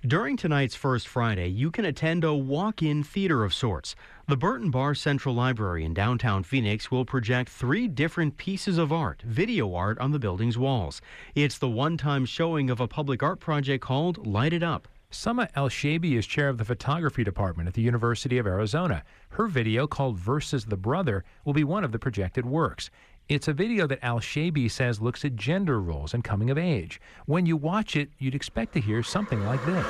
During tonight's First Friday, you can attend a walk-in theater of sorts. The Burton Barr Central Library in downtown Phoenix will project 3 different pieces of art, video art, on the building's walls. It's the one-time showing of a public art project called Light It Up. Summa El-Shaibi is chair of the photography department at the University of Arizona. Her video, called Versus the Brother, will be one of the projected works. It's a video that El-Shaibi says looks at gender roles and coming of age. When you watch it, you'd expect to hear something like this.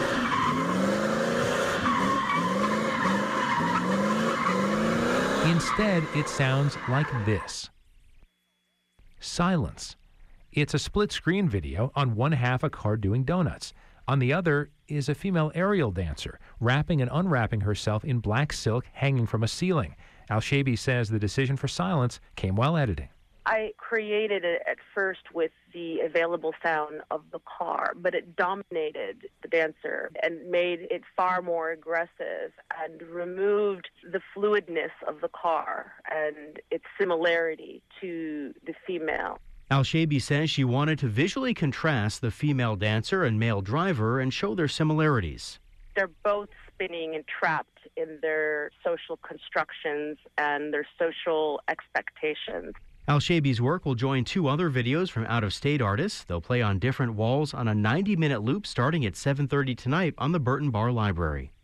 Instead, it sounds like this. Silence. It's a split-screen video. On one half, a car doing donuts. On the other is a female aerial dancer, wrapping and unwrapping herself in black silk hanging from a ceiling. El-Shaibi says the decision for silence came while editing. I created it at first with the available sound of the car, but it dominated the dancer and made it far more aggressive and removed the fluidness of the car and its similarity to the female. El-Shaibi says she wanted to visually contrast the female dancer and male driver and show their similarities. They're both spinning and trapped in their social constructions and their social expectations. El-Shaibi's work will join 2 other videos from out-of-state artists. They'll play on different walls on a 90-minute loop starting at 7:30 tonight on the Burton Barr Library.